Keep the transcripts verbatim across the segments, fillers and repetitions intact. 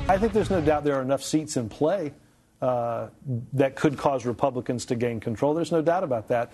I think there's no doubt there are enough seats in play uh, that could cause Republicans to gain control. There's no doubt about that.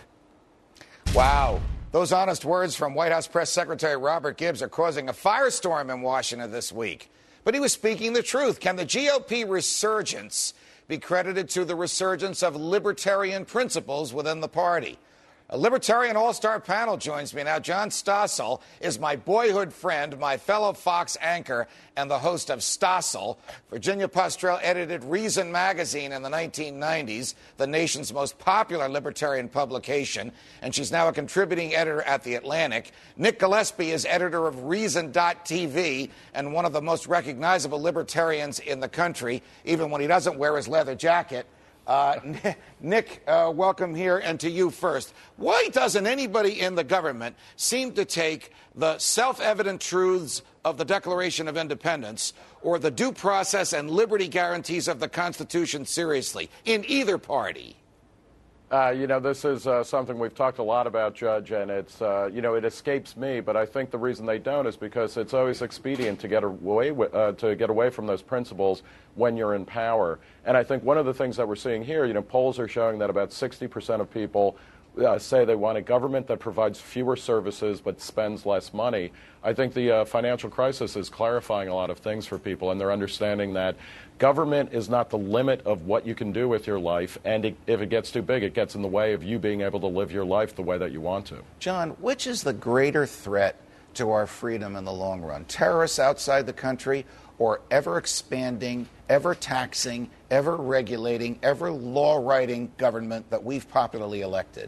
Wow. Those honest words from White House Press Secretary Robert Gibbs are causing a firestorm in Washington this week. But he was speaking the truth. Can the G O P resurgence be credited to the resurgence of libertarian principles within the party? A libertarian all-star panel joins me now. John Stossel is my boyhood friend, my fellow Fox anchor, and the host of Stossel. Virginia Postrel edited Reason magazine in the nineteen nineties, the nation's most popular libertarian publication, and she's now a contributing editor at The Atlantic. Nick Gillespie is editor of Reason dot T V and one of the most recognizable libertarians in the country, even when he doesn't wear his leather jacket. Uh, Nick, uh, welcome here, and to you first. Why doesn't anybody in the government seem to take the self-evident truths of the Declaration of Independence or the due process and liberty guarantees of the Constitution seriously in either party? Uh, you know, this is uh, something we've talked a lot about, Judge, and it's, uh, you know, it escapes me. But I think the reason they don't is because it's always expedient to get away with, uh, to get away from those principles when you're in power. And I think one of the things that we're seeing here, you know, polls are showing that about sixty percent of people uh, say they want a government that provides fewer services but spends less money. I think the uh, financial crisis is clarifying a lot of things for people, and they're understanding that government is not the limit of what you can do with your life, and it, if it gets too big, it gets in the way of you being able to live your life the way that you want to. John, which is the greater threat to our freedom in the long run? Terrorists outside the country or ever-expanding, ever-taxing, ever-regulating, ever-law-writing government that we've popularly elected?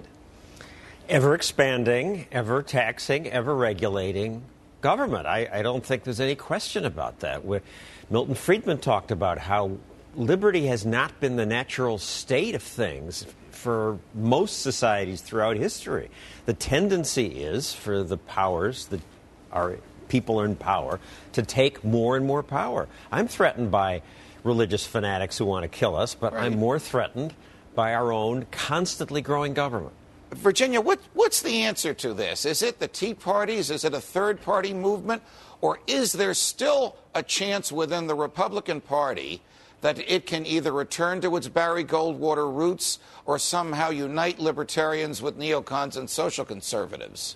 Ever-expanding, ever-taxing, ever-regulating government. I, I don't think there's any question about that. We're, Milton Friedman talked about how liberty has not been the natural state of things for most societies throughout history. The tendency is for the powers that are people in power to take more and more power. I'm threatened by religious fanatics who want to kill us, but right. I'm more threatened by our own constantly growing government. Virginia, what, what's the answer to this? Is it the Tea Parties? Is it a third-party movement? Or is there still a chance within the Republican Party that it can either return to its Barry Goldwater roots or somehow unite libertarians with neocons and social conservatives?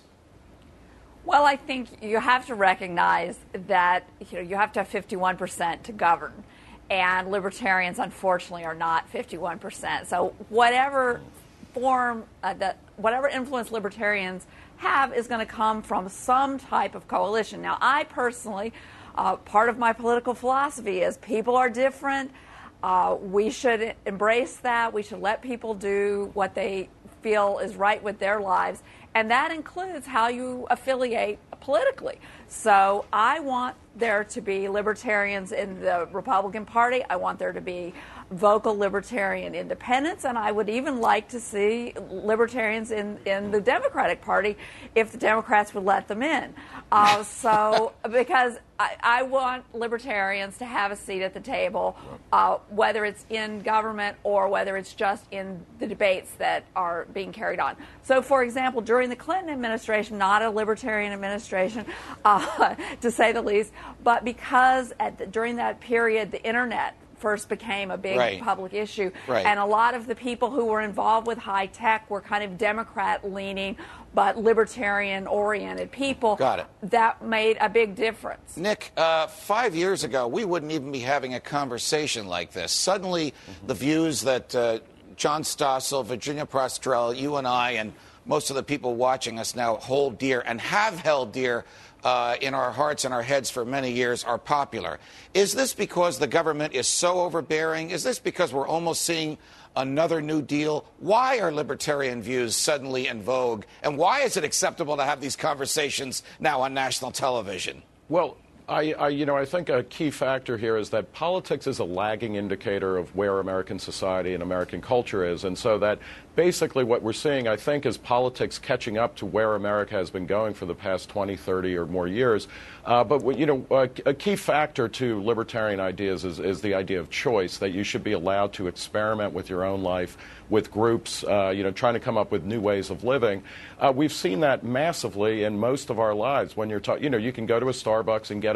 Well, I think you have to recognize that you know you have to have fifty-one percent to govern, and libertarians, unfortunately, are not fifty-one percent. So whatever form uh, that whatever influence libertarians have is going to come from some type of coalition. Now, I personally, uh, part of my political philosophy is people are different. Uh, we should embrace that. We should let people do what they feel is right with their lives. And that includes how you affiliate politically. So I want there to be libertarians in the Republican Party. I want there to be vocal libertarian independents, and I would even like to see libertarians in, in the Democratic Party if the Democrats would let them in. Uh, so because I, I want libertarians to have a seat at the table, uh, whether it's in government or whether it's just in the debates that are being carried on. So, for example, during the Clinton administration, not a libertarian administration, uh, to say the least, but because at the, during that period, the Internet first became a big right. public issue. Right. And a lot of the people who were involved with high tech were kind of Democrat-leaning but libertarian-oriented people. Got it. That made a big difference. Nick, uh, five years ago, we wouldn't even be having a conversation like this. Suddenly, mm-hmm. the views that uh, John Stossel, Virginia Postrel, you and I, and most of the people watching us now hold dear and have held dear Uh, in our hearts and our heads for many years are popular. Is this because the government is so overbearing? Is this because we're almost seeing another New Deal? Why are libertarian views suddenly in vogue? And why is it acceptable to have these conversations now on national television? Well, I, I, you know, I think a key factor here is that politics is a lagging indicator of where American society and American culture is. And so that basically what we're seeing, I think, is politics catching up to where America has been going for the past twenty, thirty or more years. Uh, but, you know, a, a key factor to libertarian ideas is, is the idea of choice, that you should be allowed to experiment with your own life, with groups, uh, you know, trying to come up with new ways of living. Uh, we've seen that massively in most of our lives. When you're talking, you know, you can go to a Starbucks and get a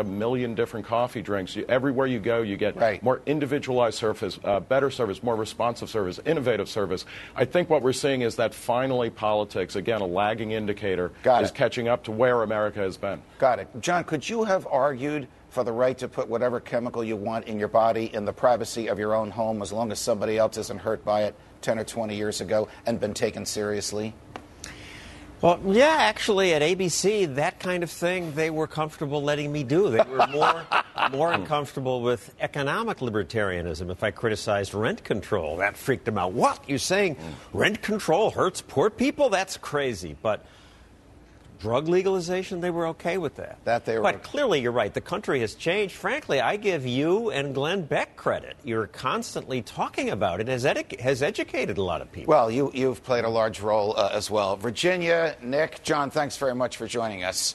million different coffee drinks. You, everywhere you go, you get right. more individualized service, uh, better service, more responsive service, innovative service. I think what we're seeing is that finally politics, again, a lagging indicator, Got is it. catching up to where America has been. Got it. John, could you have argued for the right to put whatever chemical you want in your body in the privacy of your own home as long as somebody else isn't hurt by it ten or twenty years ago and been taken seriously? Well, yeah, actually, at A B C, that kind of thing they were comfortable letting me do. They were more more uncomfortable with economic libertarianism. If I criticized rent control, that freaked them out. What? You're saying rent control hurts poor people? That's crazy. But drug legalization, they were okay with that. That they were. But clearly, you're right. The country has changed. Frankly, I give you and Glenn Beck credit. You're constantly talking about it. Has, edu- has educated a lot of people. Well, you, you've played a large role uh, as well. Virginia, Nick, John, thanks very much for joining us.